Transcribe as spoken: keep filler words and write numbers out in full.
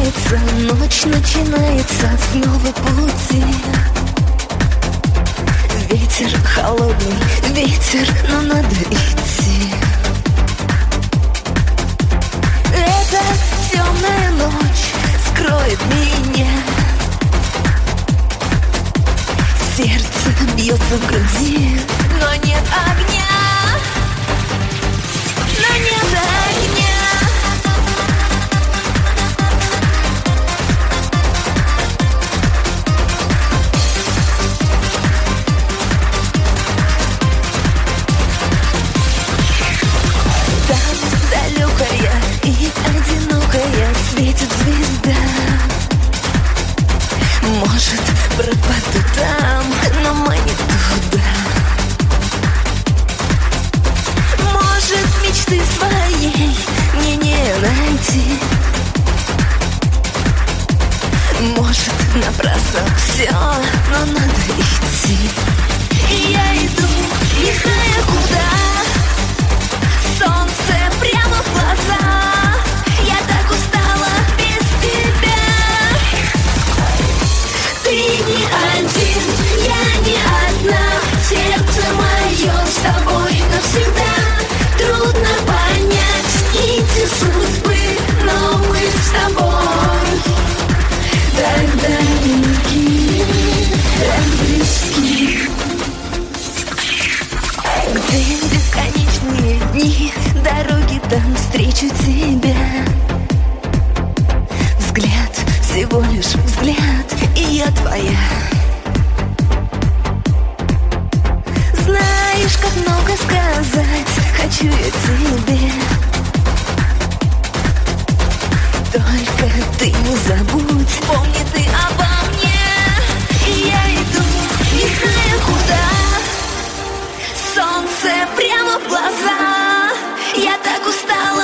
кончается, ночь начинается с нового пути. Ветер холодный, ветер, но надо идти. Эта темная ночь скроет меня. Сердце бьется в груди, но нет огня. Но нет огня. Далекая и одинокая светит звезда. Может, пропаду там, но мы не туда. Может, мечты своей мне не найти. Может, напрасно все, но надо идти. И я иду, не зная куда. Солнце прямо в глаза. Я так устала без тебя. Ты не один, я не одна. Сердце мое с тобой навсегда. Трудно понять нити судьбы, но мы с тобой так далеки, так близки. Где бесконечные дни, дороги там встречу тебя. Взгляд, всего лишь взгляд, и я твоя. Знаешь, как много сказать хочу я тебе. Только ты не забудь, помни ты обо мне. И я иду, не знаю куда. Солнце прямо в глаза. Я так устала